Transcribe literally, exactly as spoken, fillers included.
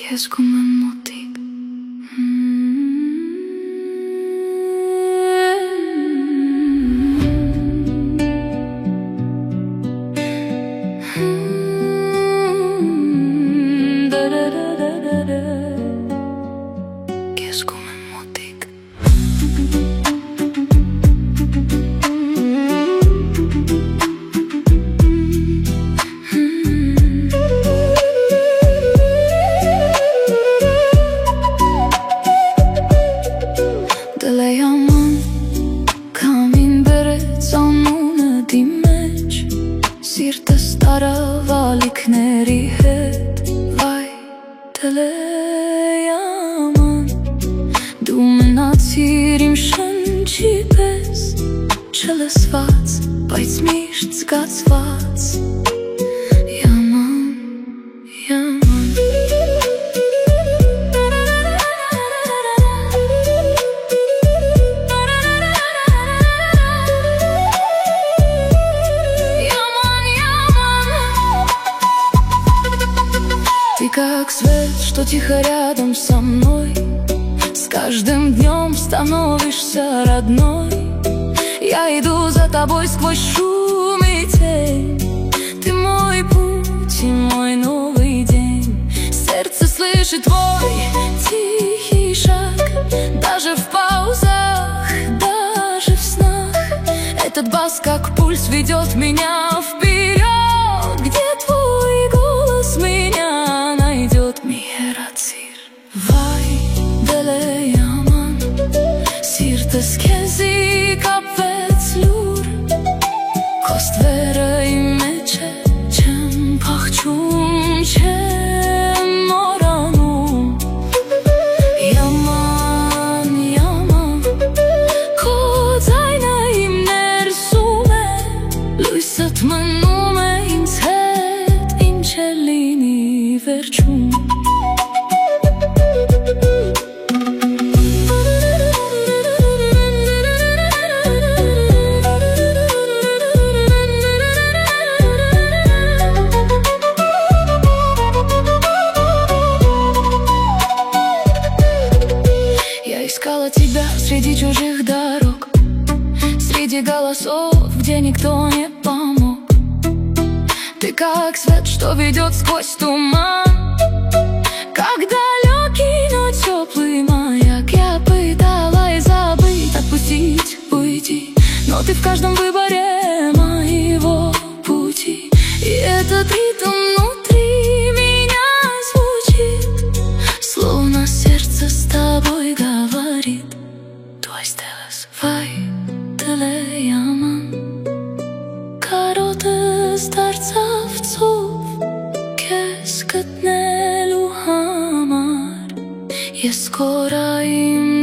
Քեզ գումեմ մոտիկ Քեզ գումեմ մոտիկ Դլեյաման կամին բերեց անունը դիմեջ Սիրտս տարավ ալիքների հետ Վայ դլեյաման Դու մնացիր իմ շնչի պես Չլսված, բայց միշտ զգացված Yaman, yaman Ты как свет, что тихо рядом со мной С каждым днем становишься родной Я иду за тобой сквозь шум и тень Ты мой путь и мой новый день Сердце слышит твой тихий шаг Даже в паузах, даже в снах Этот бас как пульс ведет меня вперед Где твой голос меня найдет Миерацир Vay deleyaman Sirtes kezi kapvetzlur Kost vere imeche Chem pachchum Chem moranum Yaman, yaman Ko zayna im nersum e Lույսըt մնում է ինձ հետ Ինչ է լինի վերջում Я искала тебя среди чужих дорог Среди голосов, где никто не помог Ты как свет, что ведет сквозь туман Как далекий, но теплый маяк Я пыталась забыть, отпустить, уйти Но ты в каждом выборе моего пути И этот ритм внутри меня звучит Словно сердце с тобой говорит Твой стелес, вай, դլեյաման Կարոտս դարձավ ծով Քեզ գտնելու համար Ես կորայի